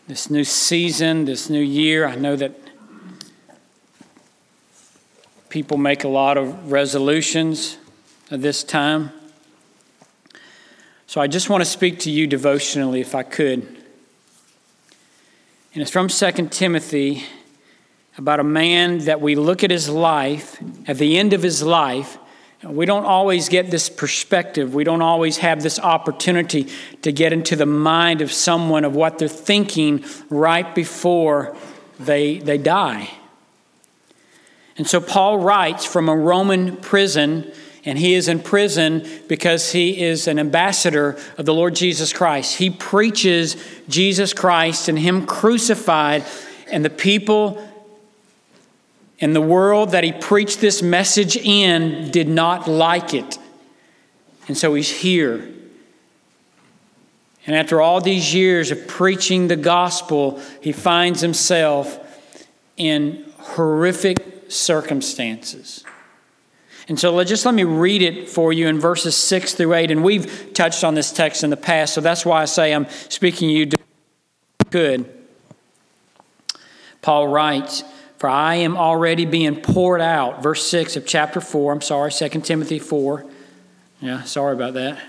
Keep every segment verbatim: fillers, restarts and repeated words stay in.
this new season, this new year. I know that people make a lot of resolutions at this time. So I just want to speak to you devotionally, if I could. And it's from Second Timothy, about a man that we look at his life, at the end of his life. We don't always get this perspective. We don't always have this opportunity to get into the mind of someone, of what they're thinking right before they, they die. And so Paul writes from a Roman prison, and he is in prison because he is an ambassador of the Lord Jesus Christ. He preaches Jesus Christ and Him crucified, and the people in the world that he preached this message in did not like it. And so he's here. And after all these years of preaching the gospel, he finds himself in horrific circumstances. And so just let me read it for you in verses six through eight. And we've touched on this text in the past, so that's why I say I'm speaking to you good. Paul writes, "For I am already being poured out," verse six of chapter four, I'm sorry, Second Timothy four. Yeah, sorry about that.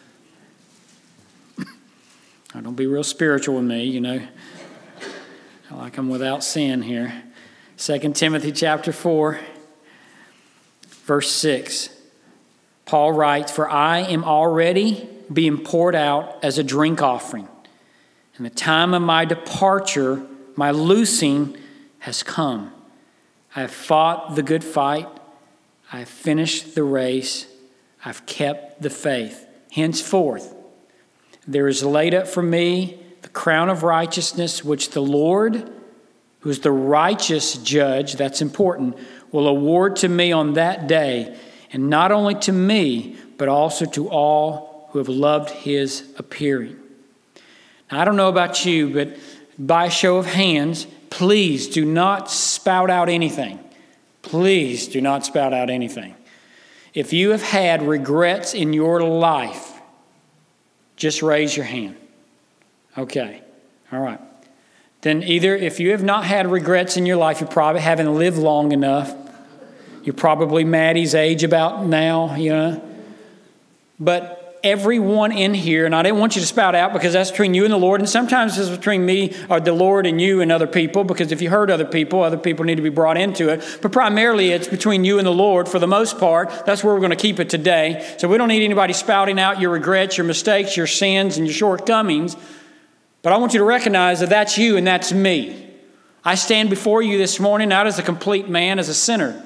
Don't be real spiritual with me, you know. Like I'm without sin here. Second Timothy chapter four, verse six. Paul writes, "For I am already being poured out as a drink offering, and the time of my departure, my loosing, has come. I have fought the good fight. I have finished the race. I've kept the faith. Henceforth, there is laid up for me the crown of righteousness, which the Lord, who is the righteous judge," that's important, "will award to me on that day, and not only to me, but also to all who have loved His appearing." Now, I don't know about you, but by a show of hands, please do not spout out anything. Please do not spout out anything. If you have had regrets in your life, just raise your hand. Okay. All right. Then either if you have not had regrets in your life, you probably haven't lived long enough. You're probably Maddie's age about now, you know. But everyone in here, and I didn't want you to spout out because that's between you and the Lord, and sometimes it's between me or the Lord and you and other people, because if you hurt other people, other people need to be brought into it. But primarily it's between you and the Lord for the most part. That's where we're going to keep it today. So we don't need anybody spouting out your regrets, your mistakes, your sins, and your shortcomings. But I want you to recognize that that's you and that's me. I stand before you this morning not as a complete man, as a sinner.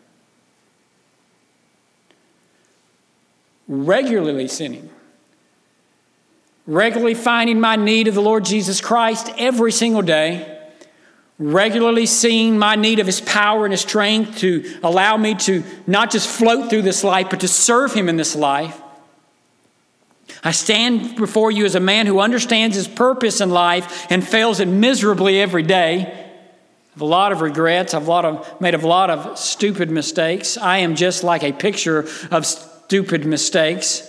Regularly sinning, regularly finding my need of the Lord Jesus Christ every single day, regularly seeing my need of His power and His strength to allow me to not just float through this life, but to serve Him in this life. I stand before you as a man who understands his purpose in life and fails it miserably every day. I have a lot of regrets. I've a lot of, made a lot of stupid mistakes. I am just like a picture of stupid mistakes,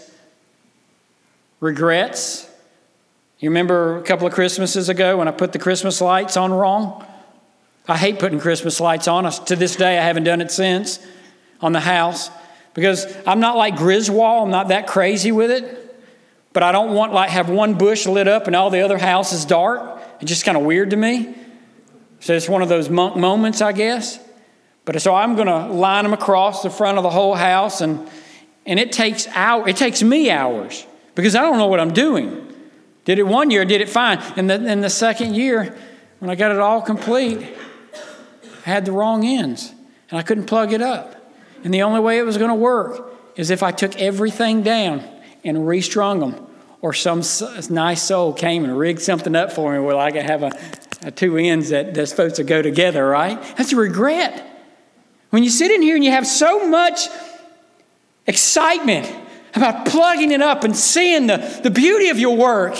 regrets. You remember a couple of Christmases ago when I put the Christmas lights on wrong? I hate putting Christmas lights on. To this day, I haven't done it since on the house because I'm not like Griswold. I'm not that crazy with it. But I don't want like have one bush lit up and all the other house is dark. It's just kind of weird to me. So it's one of those monk moments, I guess. But so I'm going to line them across the front of the whole house, and And it takes hours. It takes me hours because I don't know what I'm doing. Did it one year, did it fine. And the, and the second year, when I got it all complete, I had the wrong ends and I couldn't plug it up. And the only way it was going to work is if I took everything down and restrung them, or some nice soul came and rigged something up for me where I could have a, a two ends that, that's supposed to go together, right? That's a regret. When you sit in here and you have so much excitement about plugging it up and seeing the, the beauty of your work,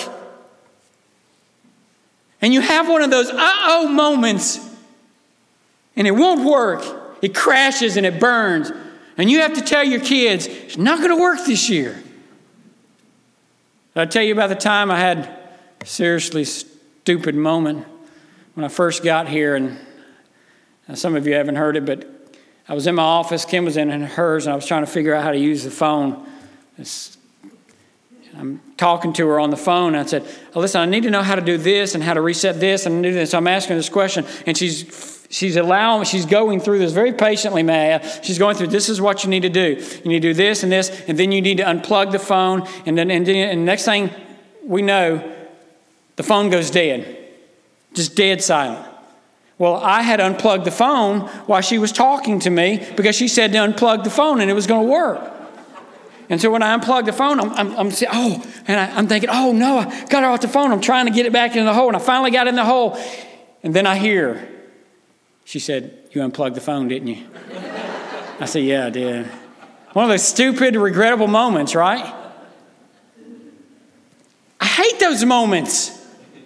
and you have one of those uh-oh moments and it won't work. It crashes and it burns. And you have to tell your kids, it's not going to work this year. Did I tell you about the time I had seriously stupid moment when I first got here, and some of you haven't heard it, but I was in my office, Kim was in hers, and I was trying to figure out how to use the phone. It's, I'm talking to her on the phone, and I said, oh, listen, I need to know how to do this and how to reset this and do this. So I'm asking her this question, and she's she's allowing, she's going through this very patiently, Maya. She's going through, this is what you need to do. You need to do this and this, and then you need to unplug the phone, and then and, then, and the next thing we know, the phone goes dead, just dead silent. Well, I had unplugged the phone while she was talking to me because she said to unplug the phone and it was going to work. And so when I unplugged the phone, I'm, I'm, I'm saying, oh, and I, I'm thinking, oh no, I got her off the phone. I'm trying to get it back in the hole, and I finally got in the hole. And then I hear, she said, you unplugged the phone, didn't you? I said, yeah, I did. One of those stupid, regrettable moments, right? I hate those moments.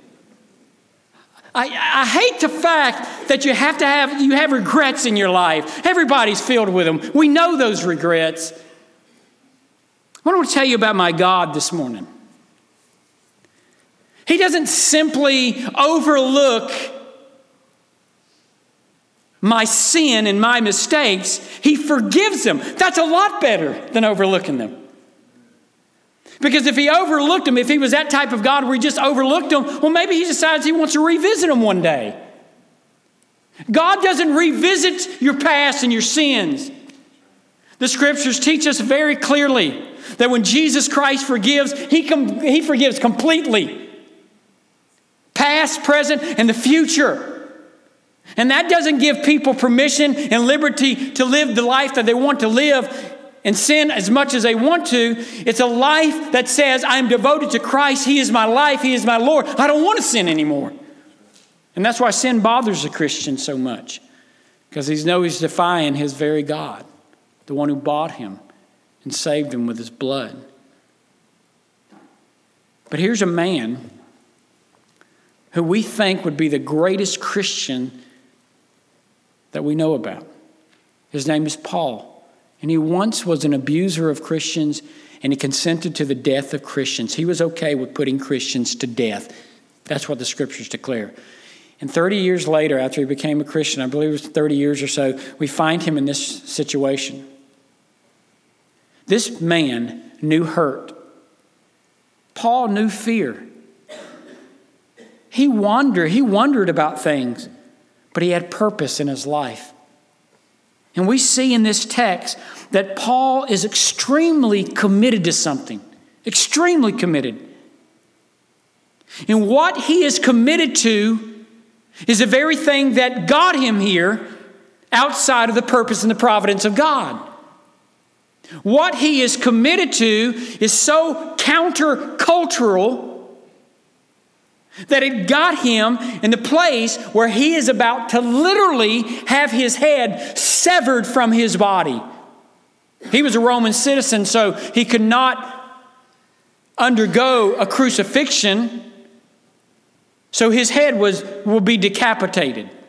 I, I hate the fact that you have to have, you have regrets in your life. Everybody's filled with them. We know those regrets. I want to tell you about my God this morning. He doesn't simply overlook my sin and my mistakes. He forgives them. That's a lot better than overlooking them. Because if he overlooked them, if he was that type of God where he just overlooked them, well, maybe he decides he wants to revisit them one day. God doesn't revisit your past and your sins. The scriptures teach us very clearly that when Jesus Christ forgives, he, com- he forgives completely. Past, present, and the future. And that doesn't give people permission and liberty to live the life that they want to live and sin as much as they want to. It's a life that says, I'm devoted to Christ. He is my life. He is my Lord. I don't want to sin anymore. And that's why sin bothers a Christian so much. Because he knows he's defying his very God, the one who bought him and saved him with his blood. But here's a man who we think would be the greatest Christian that we know about. His name is Paul. And he once was an abuser of Christians, and he consented to the death of Christians. He was okay with putting Christians to death. That's what the scriptures declare. And thirty years later, after he became a Christian, I believe it was thirty years or so, we find him in this situation. This man knew hurt. Paul knew fear. He wondered, he wondered about things, but he had purpose in his life. And we see in this text that Paul is extremely committed to something. Extremely committed. And what he is committed to is the very thing that got him here outside of the purpose and the providence of God. What he is committed to is so countercultural that it got him in the place where he is about to literally have his head severed from his body. He was a Roman citizen, so he could not undergo a crucifixion. So his head was will be decapitated. And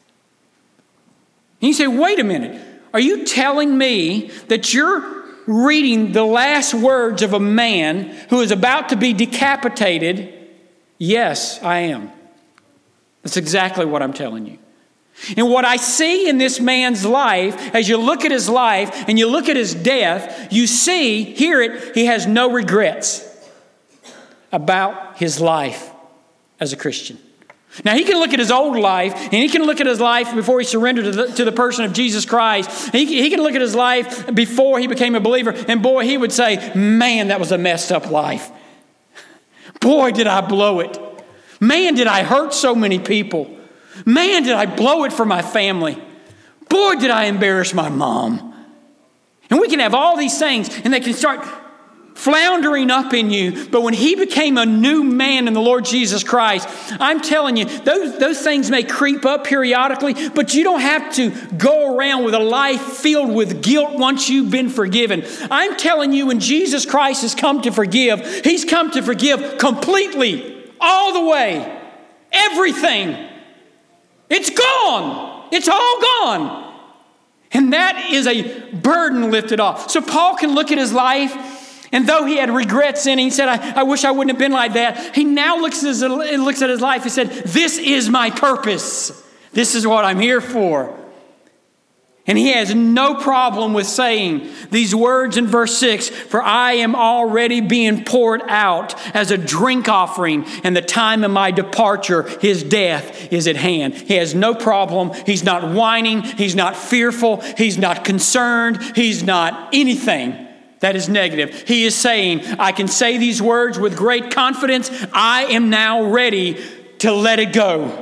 you say, wait a minute. Are you telling me that you're reading the last words of a man who is about to be decapitated? Yes, I am. That's exactly what I'm telling you. And what I see in this man's life, as you look at his life and you look at his death, you see, hear it, he has no regrets about his life as a Christian. Now, he can look at his old life, and he can look at his life before he surrendered to the, to the person of Jesus Christ. He, he can look at his life before he became a believer, and boy, he would say, man, that was a messed up life. Boy, did I blow it. Man, did I hurt so many people. Man, did I blow it for my family. Boy, did I embarrass my mom. And we can have all these things, and they can start floundering up in you. But when he became a new man in the Lord Jesus Christ, I'm telling you, those, those things may creep up periodically, but you don't have to go around with a life filled with guilt once you've been forgiven. I'm telling you, when Jesus Christ has come to forgive, he's come to forgive completely, all the way, everything. It's gone. It's all gone. And that is a burden lifted off. So Paul can look at his life And though he had regrets in it, he said, I, I wish I wouldn't have been like that. He now looks at, his, looks at his life and said, this is my purpose. This is what I'm here for. And he has no problem with saying these words in verse six, for I am already being poured out as a drink offering, and the time of my departure, his death, is at hand. He has no problem. He's not whining. He's not fearful. He's not concerned. He's not anything that is negative. He is saying, I can say these words with great confidence. I am now ready to let it go.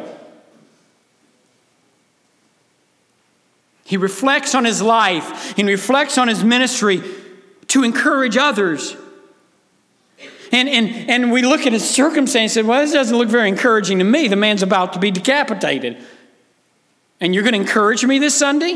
He reflects on his life and reflects on his ministry to encourage others. And, and, and we look at his circumstance and say, well, this doesn't look very encouraging to me. The man's about to be decapitated. And you're going to encourage me this Sunday?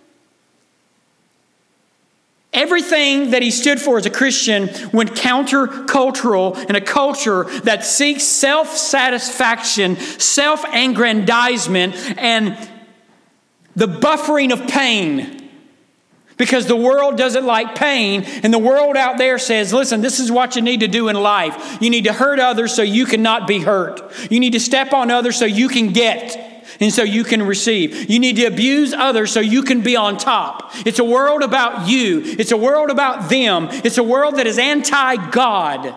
Everything that he stood for as a Christian went countercultural in a culture that seeks self-satisfaction, self-aggrandizement, and the buffering of pain, because the world doesn't like pain, and the world out there says, listen, this is what you need to do in life. You need to hurt others so you cannot be hurt. You need to step on others so you can get and so you can receive. You need to abuse others so you can be on top. It's a world about you. It's a world about them. It's a world that is anti-God.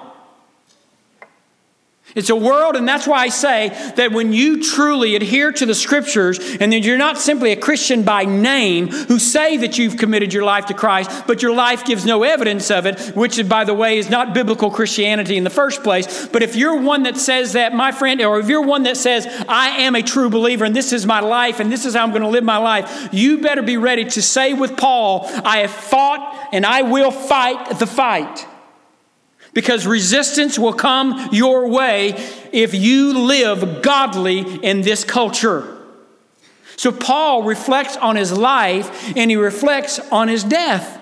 It's a world, and that's why I say that when you truly adhere to the Scriptures, and that you're not simply a Christian by name who say that you've committed your life to Christ, but your life gives no evidence of it, which, by the way, is not biblical Christianity in the first place. But if you're one that says that, my friend, or if you're one that says, I am a true believer, and this is my life, and this is how I'm going to live my life, you better be ready to say with Paul, I have fought, and I will fight the fight. Because resistance will come your way if you live godly in this culture. So Paul reflects on his life and he reflects on his death.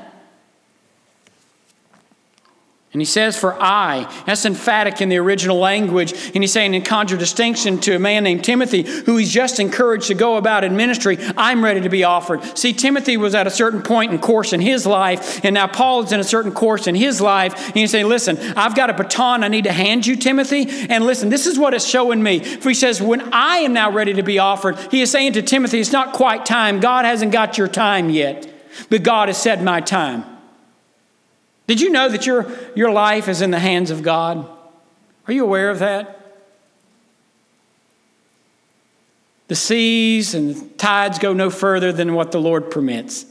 And he says, for I, that's emphatic in the original language. And he's saying in contradistinction to a man named Timothy, who he's just encouraged to go about in ministry, I'm ready to be offered. See, Timothy was at a certain point in course in his life, and now Paul is in a certain course in his life. And he's saying, listen, I've got a baton I need to hand you, Timothy. And listen, this is what it's showing me. For he says, when I am now ready to be offered, he is saying to Timothy, it's not quite time. God hasn't got your time yet, but God has set my time. Did you know that your, your life is in the hands of God? Are you aware of that? The seas and the tides go no further than what the Lord permits.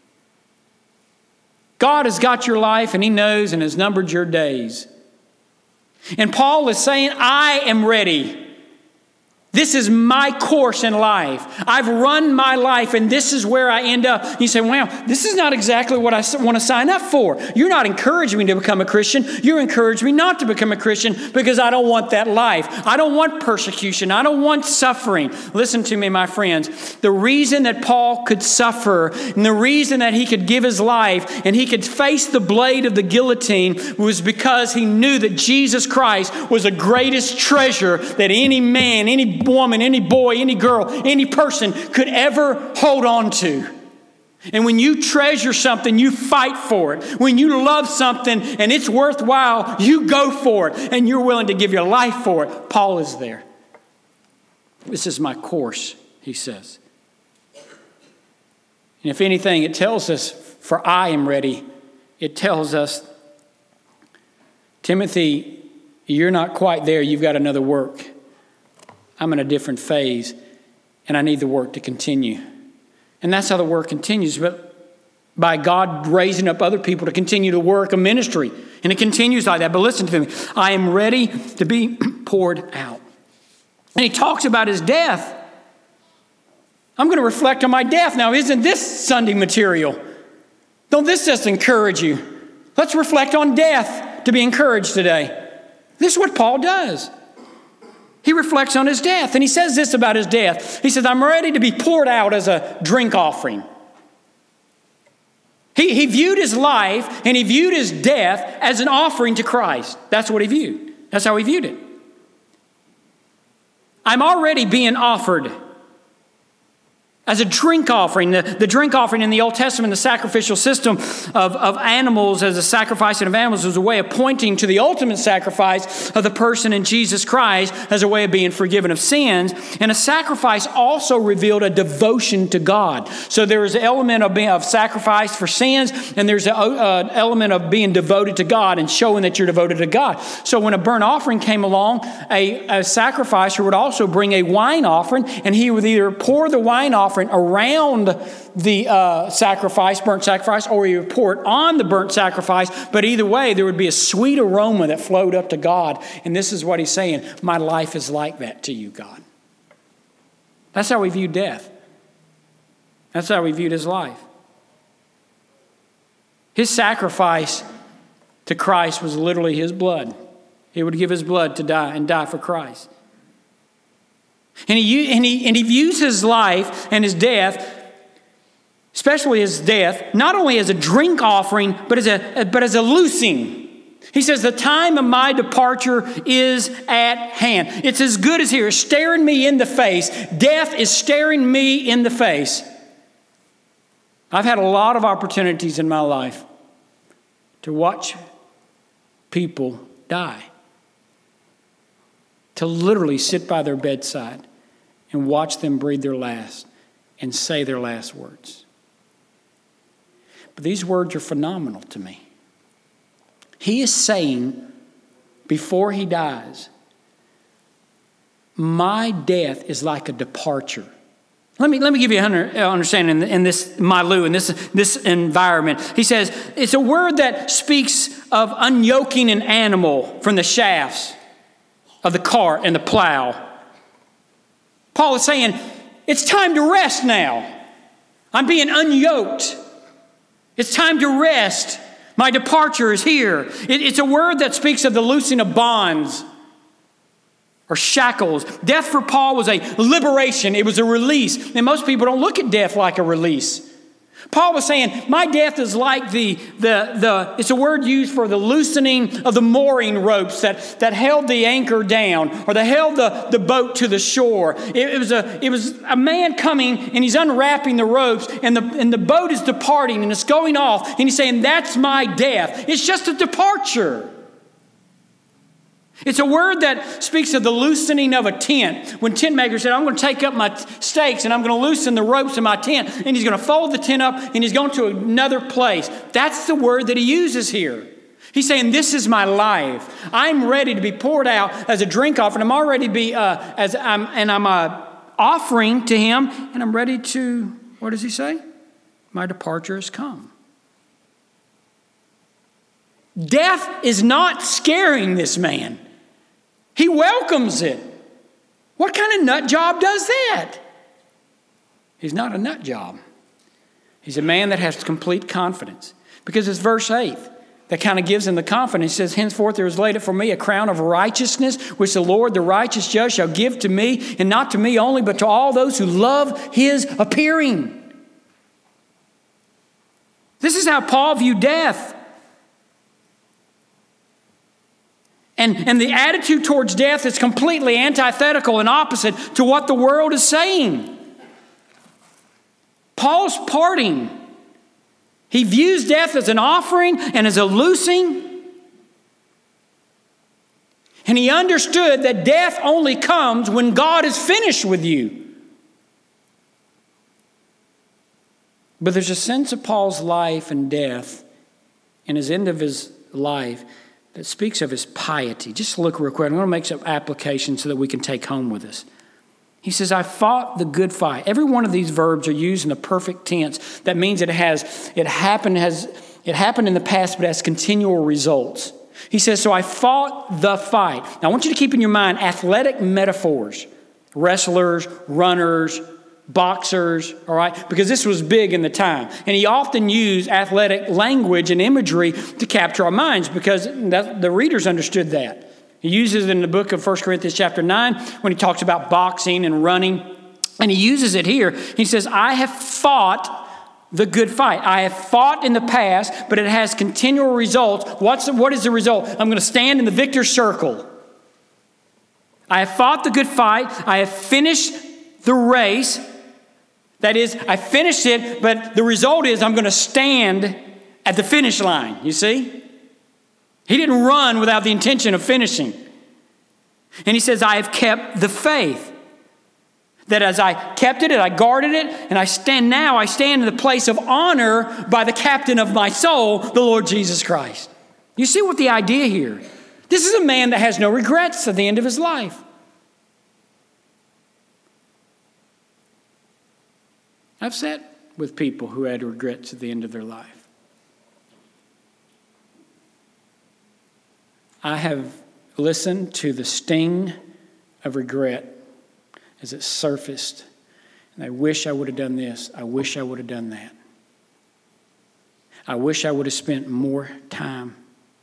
God has got your life, and He knows and has numbered your days. And Paul is saying, I am ready. This is my course in life. I've run my life, and this is where I end up. You say, wow, this is not exactly what I want to sign up for. You're not encouraging me to become a Christian. You're encouraging me not to become a Christian because I don't want that life. I don't want persecution. I don't want suffering. Listen to me, my friends. The reason that Paul could suffer and the reason that he could give his life and he could face the blade of the guillotine was because he knew that Jesus Christ was the greatest treasure that any man, any woman, any boy, any girl, any person could ever hold on to. And when you treasure something, you fight for it. When you love something and it's worthwhile, you go for it and you're willing to give your life for it. Paul is there. This is my course, he says. And if anything, it tells us, for I am ready. It tells us, Timothy, you're not quite there. You've got another work. I'm in a different phase, and I need the work to continue. And that's how the work continues, but by God raising up other people to continue the work of ministry. And it continues like that. But listen to me. I am ready to be poured out. And he talks about his death. I'm going to reflect on my death. Now, isn't this Sunday material? Don't this just encourage you? Let's reflect on death to be encouraged today. This is what Paul does. He reflects on his death, and he says this about his death. He says, I'm ready to be poured out as a drink offering. He, he viewed his life and he viewed his death as an offering to Christ. That's what he viewed. That's how he viewed it. I'm already being offered. as a drink offering. The, the drink offering in the Old Testament, the sacrificial system of, of animals as a sacrifice of animals was a way of pointing to the ultimate sacrifice of the person in Jesus Christ as a way of being forgiven of sins. And a sacrifice also revealed a devotion to God. So there is an element of, being, of sacrifice for sins, and there's an element of being devoted to God and showing that you're devoted to God. So when a burnt offering came along, a, a sacrificer would also bring a wine offering, and he would either pour the wine offering around the uh, sacrifice, burnt sacrifice, or he would pour it on the burnt sacrifice. But either way, there would be a sweet aroma that flowed up to God. And this is what he's saying: my life is like that to you, God. That's how we view death. That's how we viewed his life. His sacrifice to Christ was literally his blood. He would give his blood to die and die for Christ. And he, and, he, and he views his life and his death, especially his death, not only as a drink offering, but as a, but as a loosing. He says, the time of my departure is at hand. It's as good as here, staring me in the face. Death is staring me in the face. I've had a lot of opportunities in my life to watch people die, to literally sit by their bedside and watch them breathe their last and say their last words. But these words are phenomenal to me. He is saying, before he dies, my death is like a departure. Let me, let me give you an understanding in this milieu, in this, this environment. He says, it's a word that speaks of unyoking an animal from the shafts of the cart and the plow. Paul is saying, it's time to rest now. I'm being unyoked. It's time to rest. My departure is here. It, it's a word that speaks of the loosing of bonds or shackles. Death for Paul was a liberation. It was a release. And most people don't look at death like a release. Paul was saying, my death is like the, the, the, it's a word used for the loosening of the mooring ropes that, that held the anchor down, or that held the, the boat to the shore. It, it was a, it was a man coming, and he's unwrapping the ropes, and the, and the boat is departing, and it's going off, and he's saying, that's my death. It's just a departure. It's a word that speaks of the loosening of a tent. When tent maker said, I'm going to take up my stakes and I'm going to loosen the ropes in my tent, and he's going to fold the tent up and he's going to another place. That's the word that he uses here. He's saying, this is my life. I'm ready to be poured out as a drink offering. I'm already be uh, as I'm, and I'm uh, offering to him, and I'm ready to, what does he say? My departure has come. Death is not scaring this man. He welcomes it. What kind of nut job does that? He's not a nut job. He's a man that has complete confidence. Because it's verse eight that kind of gives him the confidence. It says, henceforth there is laid up for me a crown of righteousness, which the Lord, the righteous judge, shall give to me, and not to me only, but to all those who love his appearing. This is how Paul viewed death. And, and the attitude towards death is completely antithetical and opposite to what the world is saying. Paul's parting. He views death as an offering and as a loosing. And he understood that death only comes when God is finished with you. But there's a sense of Paul's life and death and his end of his life that speaks of his piety. Just look real quick. I'm going to make some applications so that we can take home with us. He says, I fought the good fight. Every one of these verbs are used in the perfect tense. That means it has it happened has it happened in the past, but has continual results. He says, so I fought the fight. Now I want you to keep in your mind athletic metaphors. Wrestlers, runners, boxers, all right? Because this was big in the time. And he often used athletic language and imagery to capture our minds because that, the readers understood that. He uses it in the book of First Corinthians chapter nine when he talks about boxing and running. And he uses it here. He says, I have fought the good fight. I have fought in the past, but it has continual results. What's the, what is the result? I'm going to stand in the victor's circle. I have fought the good fight. I have finished the race. That is, I finished it, but the result is I'm going to stand at the finish line, you see? He didn't run without the intention of finishing. And he says, I have kept the faith. That as I kept it and I guarded it, and I stand now, I stand in the place of honor by the captain of my soul, the Lord Jesus Christ. You see what the idea here? This is a man that has no regrets at the end of his life. I've sat with people who had regrets at the end of their life. I have listened to the sting of regret as it surfaced. And I wish I would have done this. I wish I would have done that. I wish I would have spent more time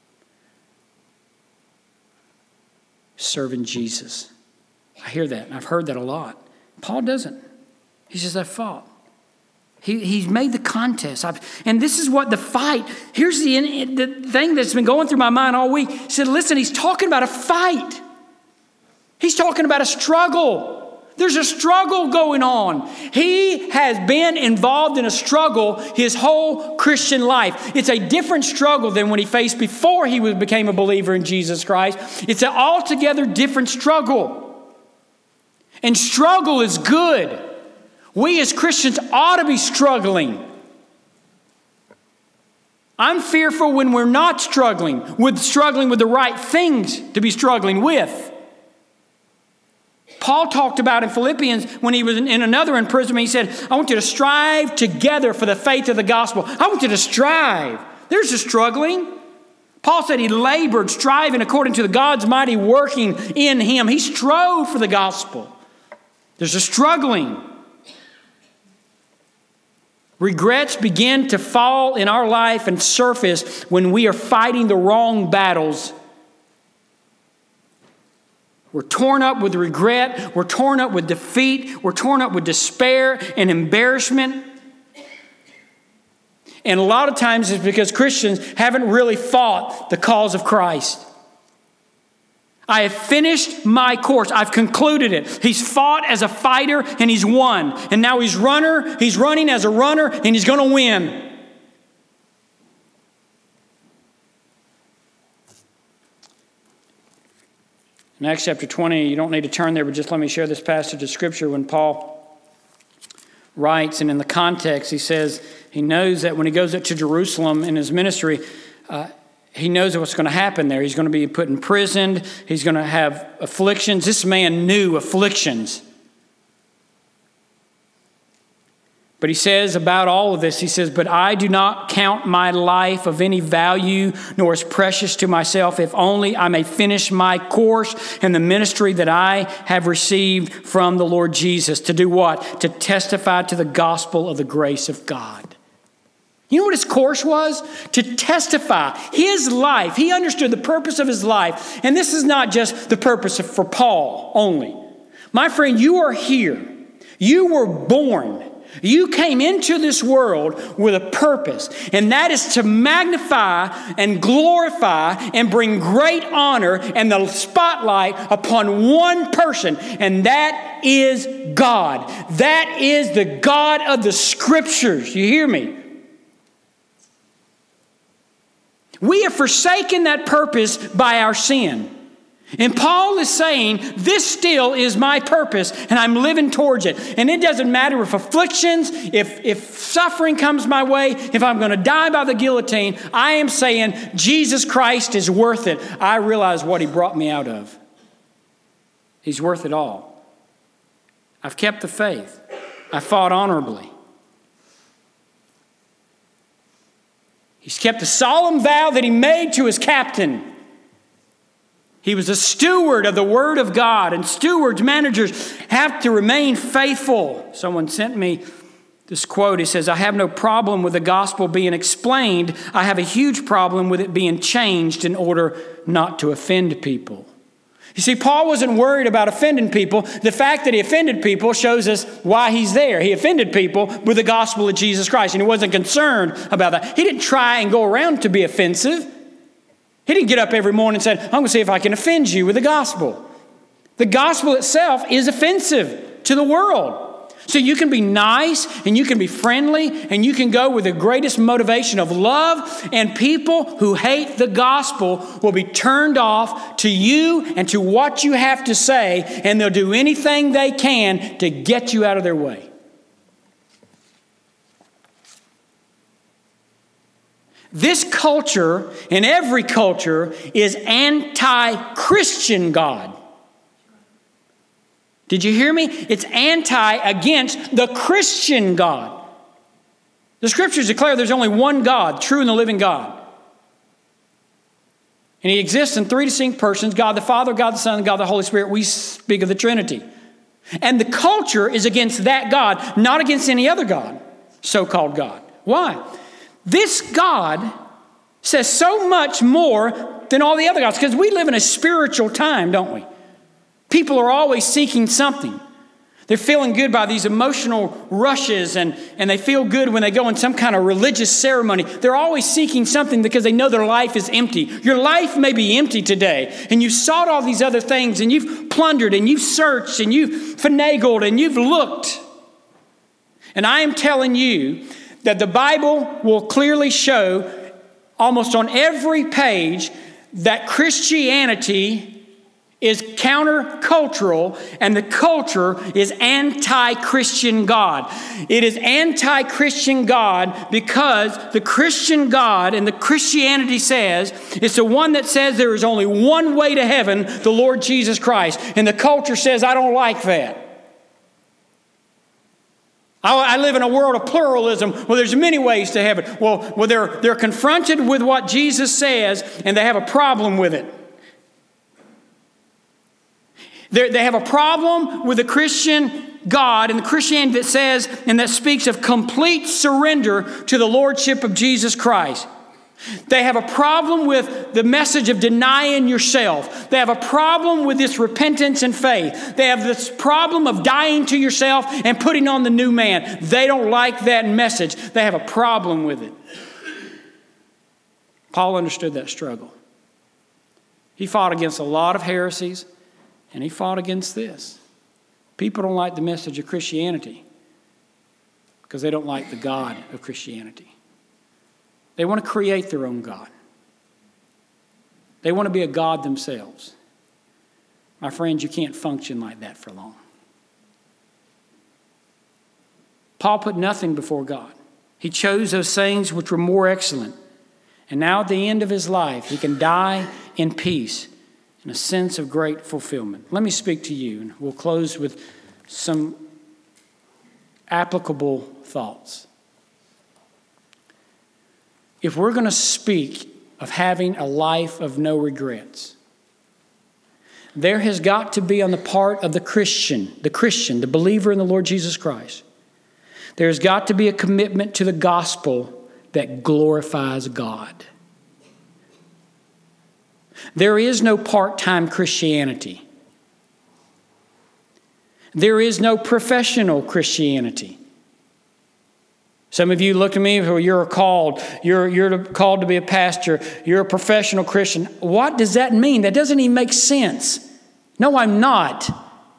serving Jesus. I hear that, and I've heard that a lot. Paul doesn't. He says, I fought. He, he's made the contest. I've, and this is what the fight, here's the, the thing that's been going through my mind all week. He said, listen, he's talking about a fight. He's talking about a struggle. There's a struggle going on. He has been involved in a struggle his whole Christian life. It's a different struggle than when he faced before he became a believer in Jesus Christ. It's an altogether different struggle. And struggle is good. We as Christians ought to be struggling. I'm fearful when we're not struggling, with struggling with the right things to be struggling with. Paul talked about in Philippians when he was in, in another imprisonment, he said, I want you to strive together for the faith of the gospel. I want you to strive. There's a struggling. Paul said he labored, striving according to the God's mighty working in him. He strove for the gospel. There's a struggling. Regrets begin to fall in our life and surface when we are fighting the wrong battles. We're torn up with regret. We're torn up with defeat. We're torn up with despair and embarrassment. And a lot of times it's because Christians haven't really fought the cause of Christ. I have finished my course. I've concluded it. He's fought as a fighter and he's won. And now he's runner. He's running as a runner and he's going to win. In Acts chapter twenty, you don't need to turn there, but just let me share this passage of Scripture when Paul writes, and in the context, he says he knows that when he goes up to Jerusalem in his ministry, uh, he knows what's going to happen there. He's going to be put in prison. He's going to have afflictions. This man knew afflictions. But he says about all of this, he says, but I do not count my life of any value, nor as precious to myself, if only I may finish my course and the ministry that I have received from the Lord Jesus. To do what? To testify to the gospel of the grace of God. You know what his course was? To testify his life. He understood the purpose of his life. And this is not just the purpose for Paul only. My friend, you are here. You were born. You came into this world with a purpose, and that is to magnify and glorify and bring great honor and the spotlight upon one person, and that is God. That is the God of the Scriptures. You hear me? We have forsaken that purpose by our sin. And Paul is saying, this still is my purpose, and I'm living towards it. And it doesn't matter if afflictions, if, if suffering comes my way, if I'm going to die by the guillotine, I am saying, Jesus Christ is worth it. I realize what he brought me out of. He's worth it all. I've kept the faith. I fought honorably. He's kept the solemn vow that he made to his captain. He was a steward of the Word of God, and stewards, managers, have to remain faithful. Someone sent me this quote. He says, I have no problem with the gospel being explained. I have a huge problem with it being changed in order not to offend people. You see, Paul wasn't worried about offending people. The fact that he offended people shows us why he's there. He offended people with the gospel of Jesus Christ, and he wasn't concerned about that. He didn't try and go around to be offensive. He didn't get up every morning and said, I'm going to see if I can offend you with the gospel. The gospel itself is offensive to the world. So you can be nice and you can be friendly and you can go with the greatest motivation of love, and people who hate the gospel will be turned off to you and to what you have to say, and they'll do anything they can to get you out of their way. This culture, and every culture, is anti-Christian God. Did you hear me? It's anti against the Christian God. The scriptures declare there's only one God, true and the living God. And He exists in three distinct persons, God the Father, God the Son, and God the Holy Spirit. We speak of the Trinity. And the culture is against that God, not against any other God, so-called God. Why? This God says so much more than all the other gods, because we live in a spiritual time, don't we? People are always seeking something. They're feeling good by these emotional rushes, and, and they feel good when they go in some kind of religious ceremony. They're always seeking something because they know their life is empty. Your life may be empty today, and you've sought all these other things, and you've plundered, and you've searched, and you've finagled, and you've looked. And I am telling you that the Bible will clearly show almost on every page that Christianity is countercultural, and the culture is anti-Christian God. It is anti-Christian God because the Christian God and the Christianity says it's the one that says there is only one way to heaven, the Lord Jesus Christ. And the culture says, I don't like that. I live in a world of pluralism where there's many ways to heaven. Well, well they're, they're confronted with what Jesus says, and they have a problem with it. They're, they have a problem with the Christian God and the Christianity that says and that speaks of complete surrender to the Lordship of Jesus Christ. They have a problem with the message of denying yourself. They have a problem with this repentance and faith. They have this problem of dying to yourself and putting on the new man. They don't like that message. They have a problem with it. Paul understood that struggle. He fought against a lot of heresies, and he fought against this. People don't like the message of Christianity because they don't like the God of Christianity. They want to create their own God. They want to be a God themselves. My friends, you can't function like that for long. Paul put nothing before God. He chose those things which were more excellent. And now at the end of his life, he can die in peace, in a sense of great fulfillment. Let me speak to you, and we'll close with some applicable thoughts. If we're going to speak of having a life of no regrets, there has got to be on the part of the Christian, the Christian, the believer in the Lord Jesus Christ, there's got to be a commitment to the gospel that glorifies God. There is no part-time Christianity. There is no professional Christianity. Some of you look at me, well, you're called, you're, you're called to be a pastor, you're a professional Christian. What does that mean? That doesn't even make sense. No, I'm not.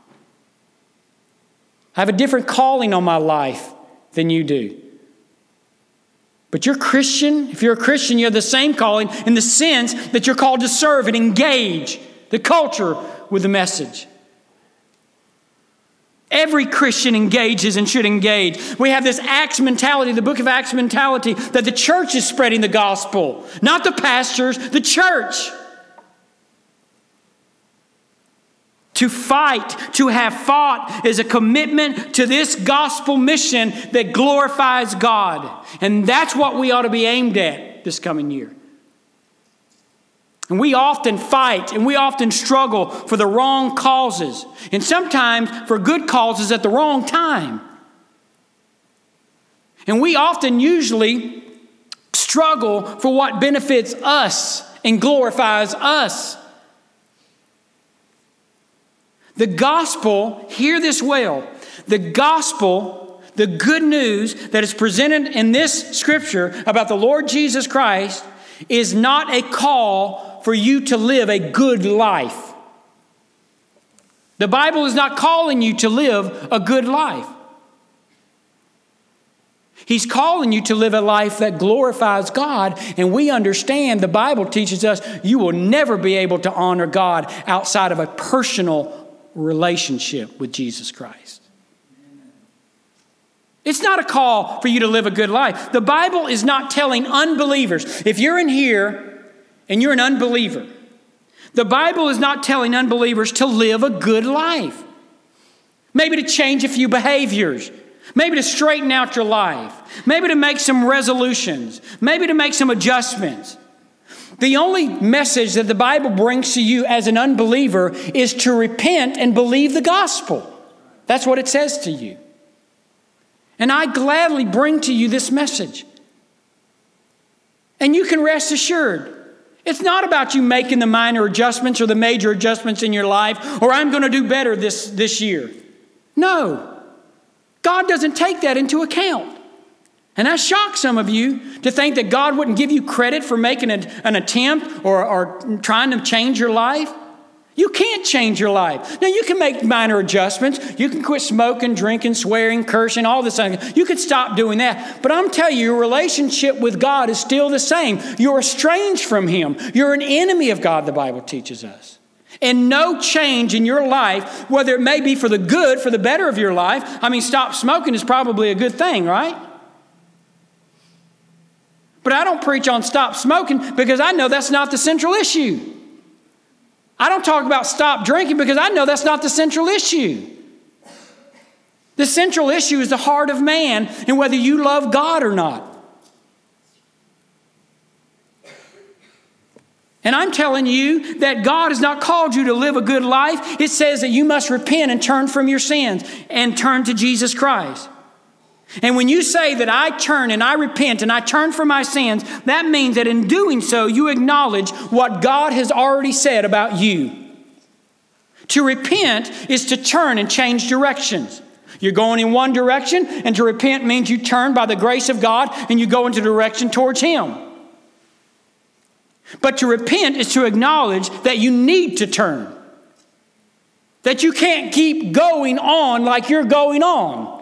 I have a different calling on my life than you do. But you're Christian. If you're a Christian, you have the same calling in the sense that you're called to serve and engage the culture with the message. Every Christian engages and should engage. We have this Acts mentality, the book of Acts mentality, that the church is spreading the gospel, not the pastors, the church. To fight, to have fought, is a commitment to this gospel mission that glorifies God. And that's what we ought to be aimed at this coming year. And we often fight and we often struggle for the wrong causes. And sometimes for good causes at the wrong time. And we often usually struggle for what benefits us and glorifies us. The gospel, hear this well, the gospel, the good news that is presented in this scripture about the Lord Jesus Christ is not a call for you to live a good life. The Bible is not calling you to live a good life. He's calling you to live a life that glorifies God, and we understand the Bible teaches us you will never be able to honor God outside of a personal relationship with Jesus Christ. It's not a call for you to live a good life. The Bible is not telling unbelievers. If you're in here and you're an unbeliever, the Bible is not telling unbelievers to live a good life. Maybe to change a few behaviors. Maybe to straighten out your life. Maybe to make some resolutions. Maybe to make some adjustments. The only message that the Bible brings to you as an unbeliever is to repent and believe the gospel. That's what it says to you. And I gladly bring to you this message. And you can rest assured, it's not about you making the minor adjustments or the major adjustments in your life, or I'm going to do better this, this year. No. God doesn't take that into account. And that shocks some of you to think that God wouldn't give you credit for making an, an attempt or, or trying to change your life. You can't change your life. Now, you can make minor adjustments. You can quit smoking, drinking, swearing, cursing, all this. You could stop doing that. But I'm telling you, your relationship with God is still the same. You're estranged from Him. You're an enemy of God, the Bible teaches us. And no change in your life, whether it may be for the good, for the better of your life. I mean, stop smoking is probably a good thing, right? But I don't preach on stop smoking because I know that's not the central issue. I don't talk about stop drinking because I know that's not the central issue. The central issue is the heart of man and whether you love God or not. And I'm telling you that God has not called you to live a good life. It says that you must repent and turn from your sins and turn to Jesus Christ. And when you say that I turn and I repent and I turn from my sins, that means that in doing so, you acknowledge what God has already said about you. To repent is to turn and change directions. You're going in one direction, and to repent means you turn by the grace of God and you go into direction towards Him. But to repent is to acknowledge that you need to turn. That you can't keep going on like you're going on.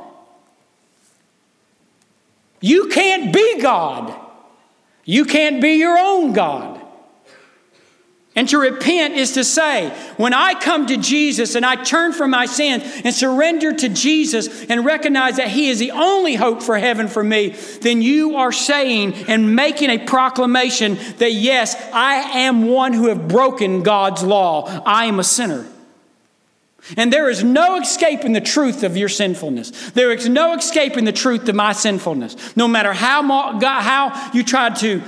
You can't be God. You can't be your own God. And to repent is to say, when I come to Jesus and I turn from my sins and surrender to Jesus and recognize that He is the only hope for heaven for me, then you are saying and making a proclamation that yes, I am one who have broken God's law. I am a sinner. And there is no escaping the truth of your sinfulness. There is no escaping the truth of my sinfulness. No matter how, how you try to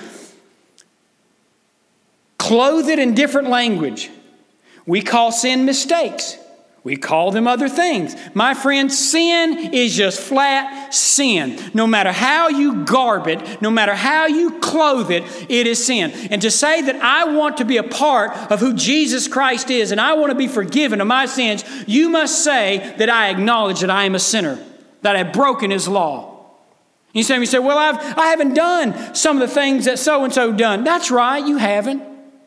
clothe it in different language. We call sin mistakes. We call them other things. My friend, sin is just flat sin. No matter how you garb it, no matter how you clothe it, it is sin. And to say that I want to be a part of who Jesus Christ is and I want to be forgiven of my sins, you must say that I acknowledge that I am a sinner, that I have broken His law. You say, you say, well, I've, I haven't done some of the things that so-and-so done. That's right, you haven't.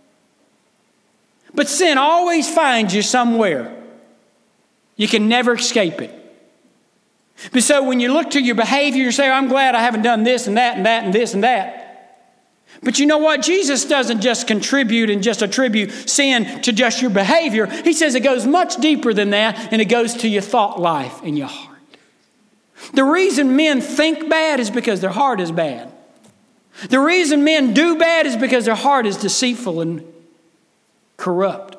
But sin always finds you somewhere. You can never escape it. But so when you look to your behavior, you say, I'm glad I haven't done this and that and that and this and that. But you know what? Jesus doesn't just contribute and just attribute sin to just your behavior. He says it goes much deeper than that, and it goes to your thought life and your heart. The reason men think bad is because their heart is bad. The reason men do bad is because their heart is deceitful and corrupt.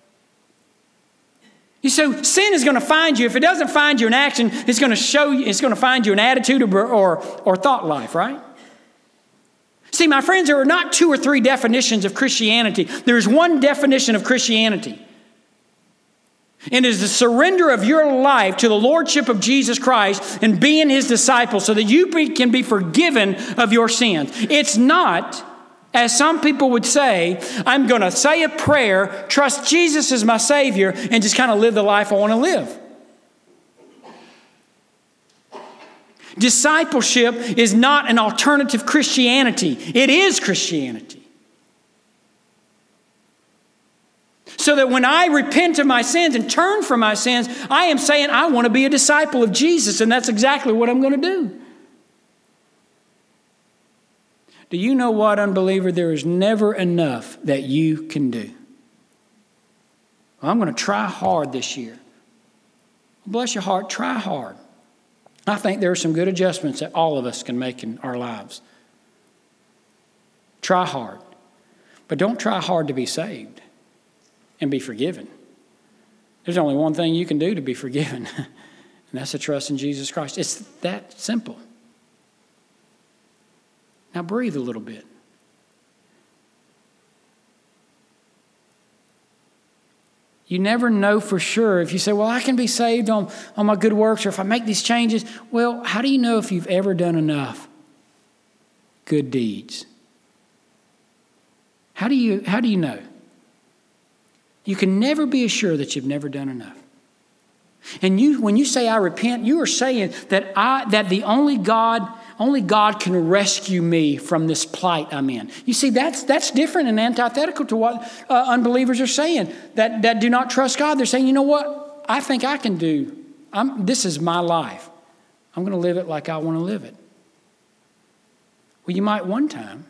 You so sin is going to find you. If it doesn't find you in action, it's going to show you. It's going to find you in attitude or, or or thought life, right? See, my friends, there are not two or three definitions of Christianity. There is one definition of Christianity. And it is the surrender of your life to the Lordship of Jesus Christ and being His disciple so that you be, can be forgiven of your sins. It's not, as some people would say, I'm going to say a prayer, trust Jesus as my Savior, and just kind of live the life I want to live. Discipleship is not an alternative Christianity. It is Christianity. So that when I repent of my sins and turn from my sins, I am saying I want to be a disciple of Jesus, and that's exactly what I'm going to do. Do you know what, unbeliever? There is never enough that you can do. Well, I'm going to try hard this year. Bless your heart, try hard. I think there are some good adjustments that all of us can make in our lives. Try hard. But don't try hard to be saved and be forgiven. There's only one thing you can do to be forgiven, and that's to trust in Jesus Christ. It's that simple. Now breathe a little bit. You never know for sure. If you say, well, I can be saved on, on my good works, or if I make these changes. Well, how do you know if you've ever done enough good deeds? How do you, how do you know? You can never be assured that you've never done enough. And you, when you say I repent, you are saying that I that the only God, only God can rescue me from this plight I'm in. You see, that's that's different and antithetical to what uh, unbelievers are saying that, that do not trust God. They're saying, you know what? I think I can do. I'm, this is my life. I'm going to live it like I want to live it. Well, you might one time.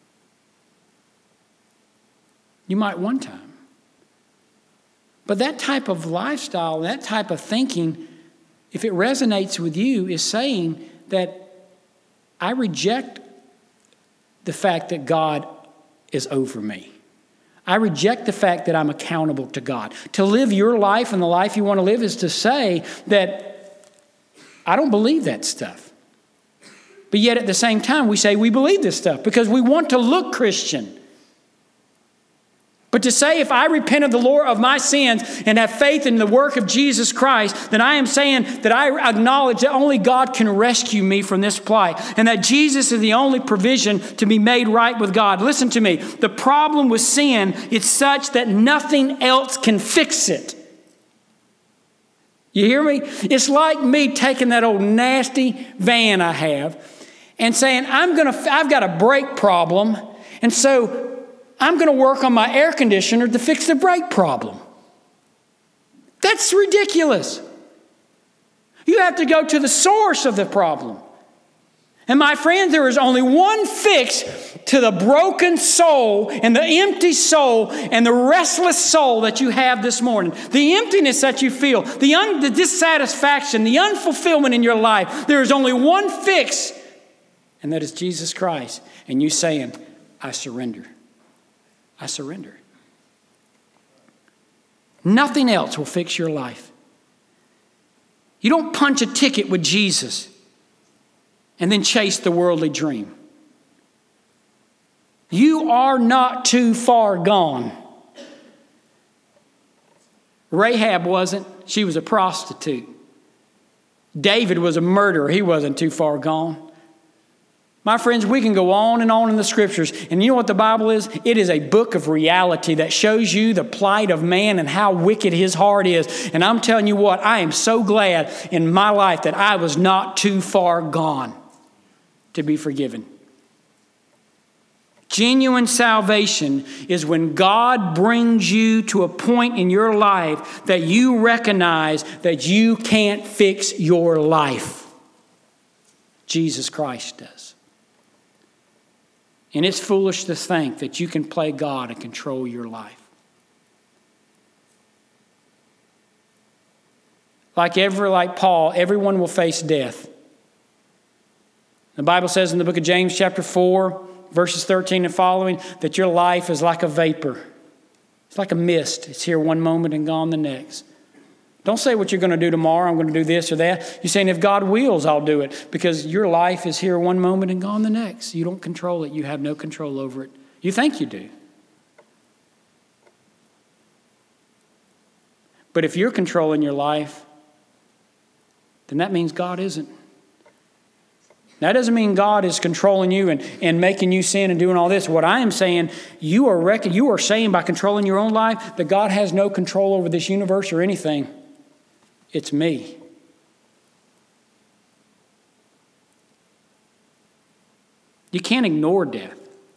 You might one time. But that type of lifestyle, that type of thinking, if it resonates with you, is saying that I reject the fact that God is over me. I reject the fact that I'm accountable to God. To live your life and the life you want to live is to say that I don't believe that stuff. But yet at the same time, we say we believe this stuff because we want to look Christian. But to say if I repent of the Lord of my sins and have faith in the work of Jesus Christ, then I am saying that I acknowledge that only God can rescue me from this plight and that Jesus is the only provision to be made right with God. Listen to me. The problem with sin is such that nothing else can fix it. You hear me? It's like me taking that old nasty van I have and saying, I'm gonna, I've got a brake problem, and so I'm going to work on my air conditioner to fix the brake problem. That's ridiculous. You have to go to the source of the problem. And my friends, there is only one fix to the broken soul and the empty soul and the restless soul that you have this morning. The emptiness that you feel, the, un- the dissatisfaction, the unfulfillment in your life. There is only one fix, and that is Jesus Christ. And you saying, I surrender. I surrender. Nothing else will fix your life. You don't punch a ticket with Jesus and then chase the worldly dream. You are not too far gone. Rahab wasn't. She was a prostitute. David was a murderer. He wasn't too far gone. My friends, we can go on and on in the scriptures. And you know what the Bible is? It is a book of reality that shows you the plight of man and how wicked his heart is. And I'm telling you what, I am so glad in my life that I was not too far gone to be forgiven. Genuine salvation is when God brings you to a point in your life that you recognize that you can't fix your life. Jesus Christ does. And it's foolish to think that you can play God and control your life. Like every, like Paul, everyone will face death. The Bible says in the book of James chapter four, verses thirteen and following, that your life is like a vapor. It's like a mist. It's here one moment and gone the next. Don't say what you're going to do tomorrow. I'm going to do this or that. You're saying if God wills, I'll do it. Because your life is here one moment and gone the next. You don't control it. You have no control over it. You think you do. But if you're controlling your life, then that means God isn't. That doesn't mean God is controlling you and, and making you sin and doing all this. What I am saying, you are, rec- you are saying by controlling your own life that God has no control over this universe or anything. It's me. You can't ignore death.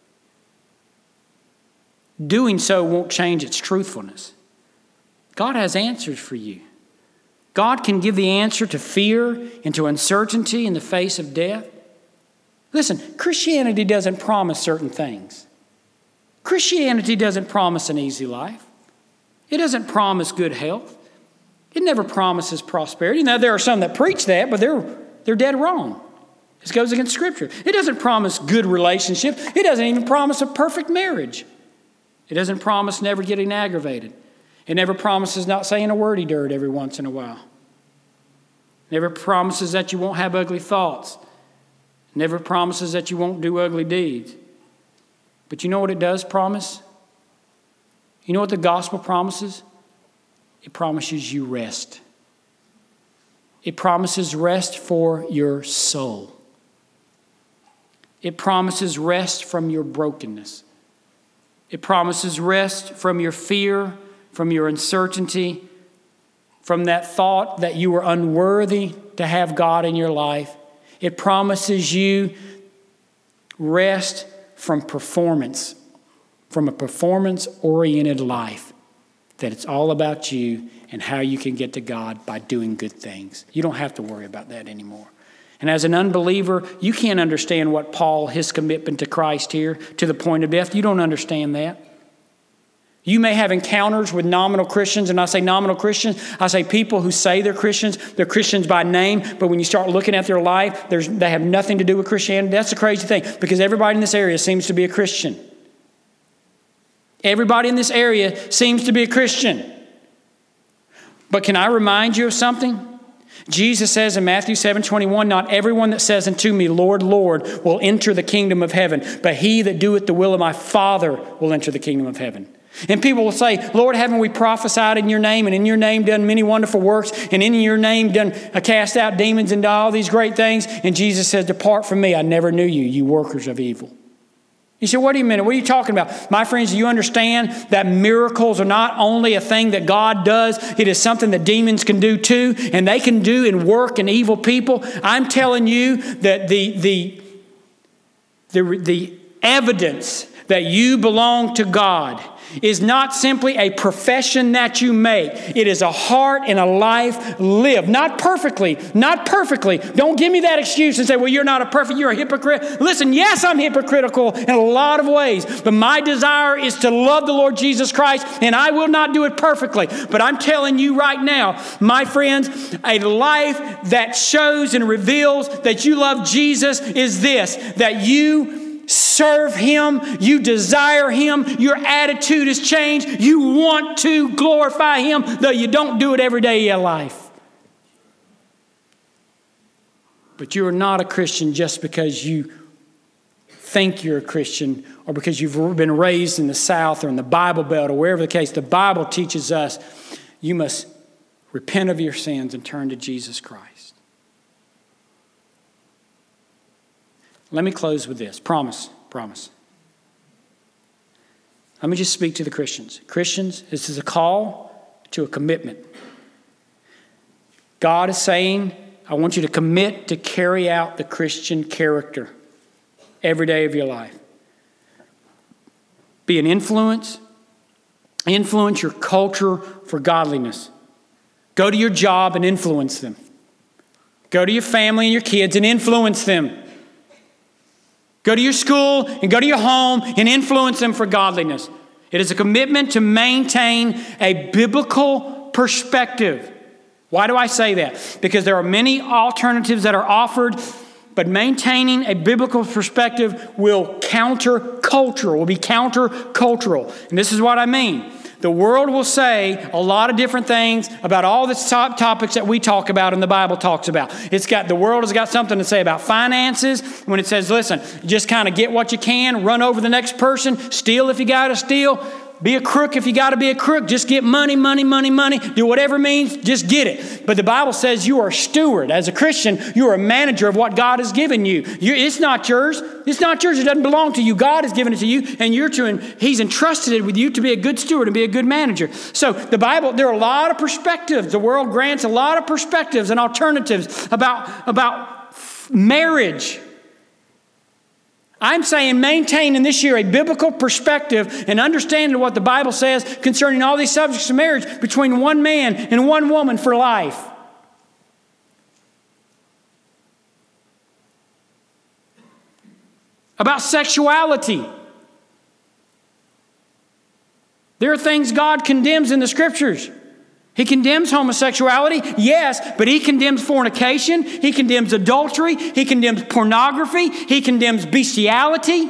Doing so won't change its truthfulness. God has answers for you. God can give the answer to fear and to uncertainty in the face of death. Listen, Christianity doesn't promise certain things. Christianity doesn't promise an easy life. It doesn't promise good health. It never promises prosperity. Now, there are some that preach that, but they're, they're dead wrong. This goes against Scripture. It doesn't promise good relationship. It doesn't even promise a perfect marriage. It doesn't promise never getting aggravated. It never promises not saying a wordy dirt every once in a while. It never promises that you won't have ugly thoughts. It never promises that you won't do ugly deeds. But you know what it does promise? You know what the gospel promises? It promises you rest. It promises rest for your soul. It promises rest from your brokenness. It promises rest from your fear, from your uncertainty, from that thought that you are unworthy to have God in your life. It promises you rest from performance, from a performance-oriented life, that it's all about you and how you can get to God by doing good things. You don't have to worry about that anymore. And as an unbeliever, you can't understand what Paul, his commitment to Christ here, to the point of death. You don't understand that. You may have encounters with nominal Christians, and I say nominal Christians, I say people who say they're Christians, they're Christians by name, but when you start looking at their life, there's, they have nothing to do with Christianity. That's the crazy thing, because everybody in this area seems to be a Christian. Everybody in this area seems to be a Christian. But can I remind you of something? Jesus says in Matthew seven twenty-one, not everyone that says unto me, Lord, Lord, will enter the kingdom of heaven, but he that doeth the will of my Father will enter the kingdom of heaven. And people will say, Lord, haven't we prophesied in your name, and in your name done many wonderful works, and in your name done uh, cast out demons and all these great things? And Jesus says, depart from me, I never knew you, you workers of evil. You say, what do you mean? What are you talking about? My friends, do you understand that miracles are not only a thing that God does, it is something that demons can do too, and they can do and work in evil people. I'm telling you that the, the, the, the evidence that you belong to God is not simply a profession that you make. It is a heart and a life lived. Not perfectly. Not perfectly. Don't give me that excuse and say, well, you're not a perfect, you're a hypocrite. Listen, yes, I'm hypocritical in a lot of ways, but my desire is to love the Lord Jesus Christ, and I will not do it perfectly. But I'm telling you right now, my friends, a life that shows and reveals that you love Jesus is this, that you serve Him, you desire Him, your attitude has changed, you want to glorify Him, though you don't do it every day of your life. But you are not a Christian just because you think you're a Christian or because you've been raised in the South or in the Bible Belt or wherever the case. The Bible teaches us you must repent of your sins and turn to Jesus Christ. Let me close with this. Promise. Promise. Let me just speak to the Christians. Christians, this is a call to a commitment. God is saying, I want you to commit to carry out the Christian character every day of your life. Be an influence. Influence your culture for godliness. Go to your job and influence them. Go to your family and your kids and influence them. Go to your school and go to your home and influence them for godliness. It is a commitment to maintain a biblical perspective. Why do I say that? Because there are many alternatives that are offered, but maintaining a biblical perspective will counter-cultural, will be counter-cultural. And this is what I mean. The world will say a lot of different things about all the top topics that we talk about and the Bible talks about. It's got, the world has got something to say about finances when it says, listen, just kind of get what you can, run over the next person, steal if you got to steal, be a crook if you got to be a crook, just get money, money, money, money, do whatever it means, just get it. But the Bible says you are a steward. As a Christian, you are a manager of what God has given you. you it's not yours. It's not yours. It doesn't belong to you. God has given it to you, and you're to, He's entrusted it with you to be a good steward and be a good manager. So the Bible, there are a lot of perspectives. The world grants a lot of perspectives and alternatives about, about marriage. I'm saying maintain in this year a biblical perspective and understanding what the Bible says concerning all these subjects of marriage between one man and one woman for life. about sexuality. There are things God condemns in the Scriptures. He condemns homosexuality, yes, but He condemns fornication. He condemns adultery. He condemns pornography. He condemns bestiality.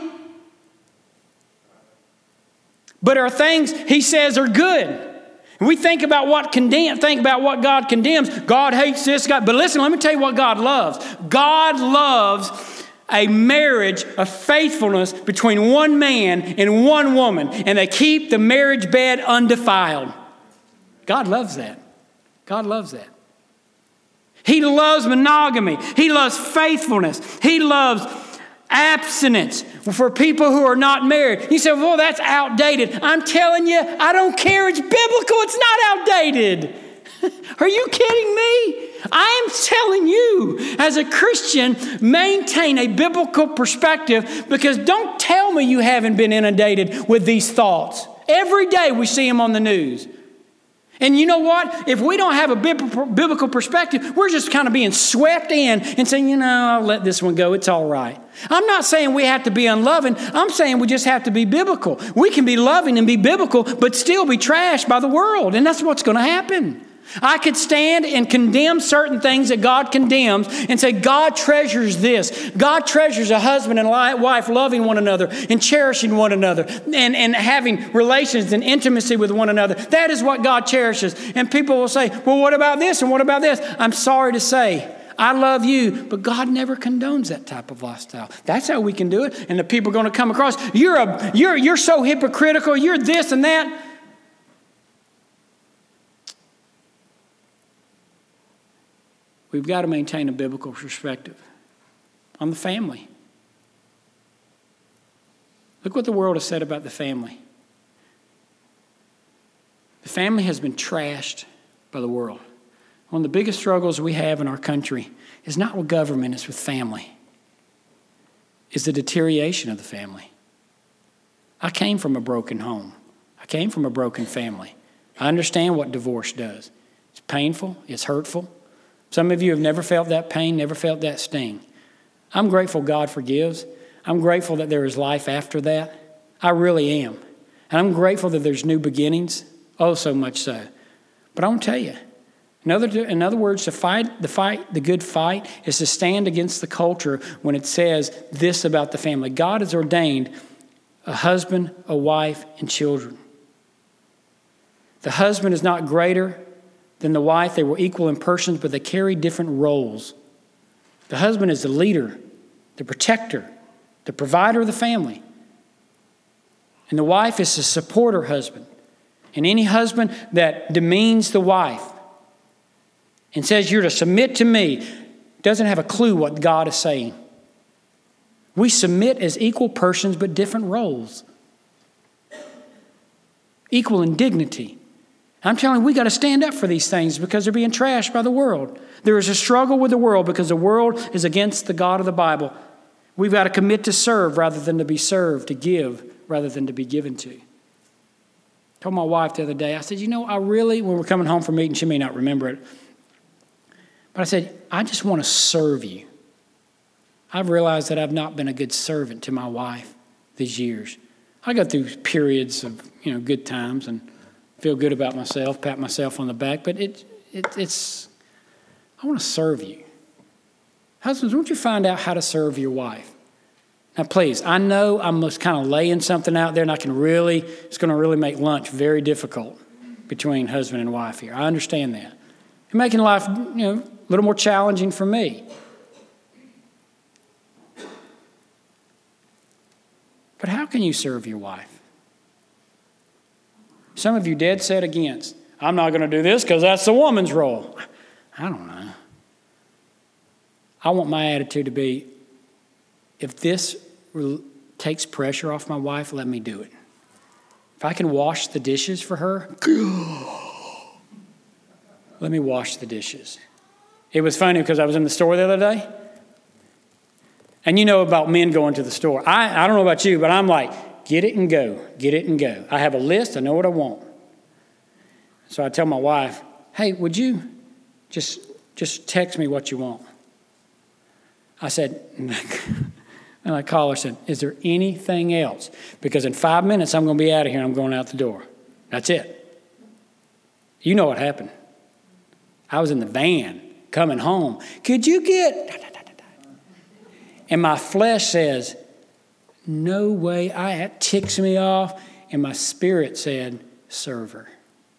But there are things He says are good. And we think about what condemn, think about what God condemns. God hates this, God. But listen, let me tell you what God loves. God loves a marriage of faithfulness between one man and one woman, and they keep the marriage bed undefiled. God loves that. God loves that. He loves monogamy. He loves faithfulness. He loves abstinence for people who are not married. You say, well, that's outdated. I'm telling you, I don't care. It's biblical. It's not outdated. Are you kidding me? I am telling you, as a Christian, maintain a biblical perspective, because don't tell me you haven't been inundated with these thoughts. Every day we see them on the news. And you know what? If we don't have a biblical perspective, we're just kind of being swept in and saying, you know, I'll let this one go. It's all right. I'm not saying we have to be unloving. I'm saying we just have to be biblical. We can be loving and be biblical, but still be trashed by the world. And that's what's going to happen. I could stand and condemn certain things that God condemns and say, God treasures this. God treasures a husband and wife loving one another and cherishing one another and, and having relations and intimacy with one another. That is what God cherishes. And people will say, well, what about this and what about this? I'm sorry to say, I love you, but God never condones that type of lifestyle. That's how we can do it. And the people are going to come across, you're, a, you're, you're so hypocritical, you're this and that. We've got to maintain a biblical perspective on the family. Look what the world has said about the family. The family has been trashed by the world. One of the biggest struggles we have in our country is not with government, it's with family. It's the deterioration of the family. I came from a broken home. I came from a broken family. I understand what divorce does. It's painful, it's hurtful. Some of you have never felt that pain, never felt that sting. I'm grateful God forgives. I'm grateful that there is life after that. I really am. And I'm grateful that there's new beginnings. Oh, so much so. But I want to tell you, in other, in other words, to fight the fight, the good fight, is to stand against the culture when it says this about the family. God has ordained a husband, a wife, and children. The husband is not greater than the wife. They were equal in persons, but they carry different roles. The husband is the leader, the protector, the provider of the family. And the wife is to support her husband. And any husband that demeans the wife and says you're to submit to me doesn't have a clue what God is saying. We submit as equal persons, but different roles. Equal in dignity. I'm telling you, we got to stand up for these things because they're being trashed by the world. There is a struggle with the world because the world is against the God of the Bible. We've got to commit to serve rather than to be served, to give rather than to be given to. I told my wife the other day, I said, you know, I really, when we're coming home from meeting, she may not remember it, but I said, I just want to serve you. I've realized that I've not been a good servant to my wife these years. I go through periods of, you know, good times and feel good about myself, pat myself on the back, but it, it it's, I want to serve you. Husbands, won't you find out how to serve your wife? Now, please, I know I'm just kind of laying something out there, and I can really, it's going to really make lunch very difficult between husband and wife here. I understand that. You're making life, you know, a little more challenging for me. But how can you serve your wife? Some of you dead set against. I'm not going to do this because that's the woman's role. I don't know. I want my attitude to be, if this takes pressure off my wife, let me do it. If I can wash the dishes for her, let me wash the dishes. It was funny because I was in the store the other day. And you know about men going to the store. I, I don't know about you, but I'm like, get it and go. Get it and go. I have a list. I know what I want. So I tell my wife, hey, would you just, just text me what you want? I said, And I call her and said, is there anything else? Because in five minutes, I'm going to be out of here and I'm going out the door. That's it. You know what happened. I was in the van coming home. Could you get... And my flesh says, no way. I, that ticks me off. And my spirit said, serve her.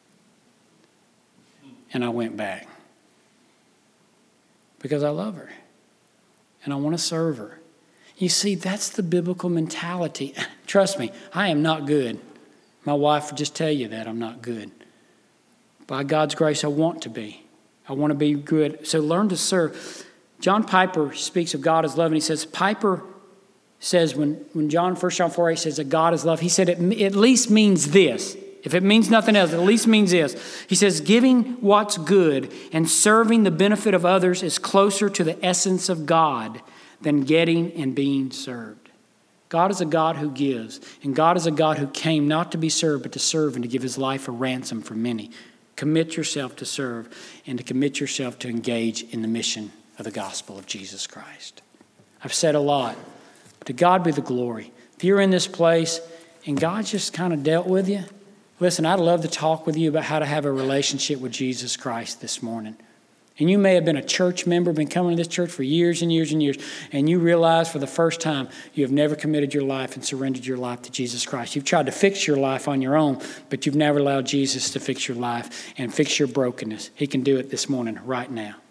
And I went back. Because I love her. And I want to serve her. You see, that's the biblical mentality. Trust me, I am not good. My wife would just tell you that I'm not good. By God's grace, I want to be. I want to be good. So learn to serve. John Piper speaks of God as love, and he says, Piper says when, when John, First John four eight says that God is love, he said it at least means this. If it means nothing else, it at least means this. He says, giving what's good and serving the benefit of others is closer to the essence of God than getting and being served. God is a God who gives, and God is a God who came not to be served, but to serve and to give his life a ransom for many. Commit yourself to serve and to commit yourself to engage in the mission of the gospel of Jesus Christ. I've said a lot. To God be the glory. If you're in this place and God just kind of dealt with you, listen, I'd love to talk with you about how to have a relationship with Jesus Christ this morning. And you may have been a church member, been coming to this church for years and years and years, and you realize for the first time you have never committed your life and surrendered your life to Jesus Christ. You've tried to fix your life on your own, but you've never allowed Jesus to fix your life and fix your brokenness. He can do it this morning, right now.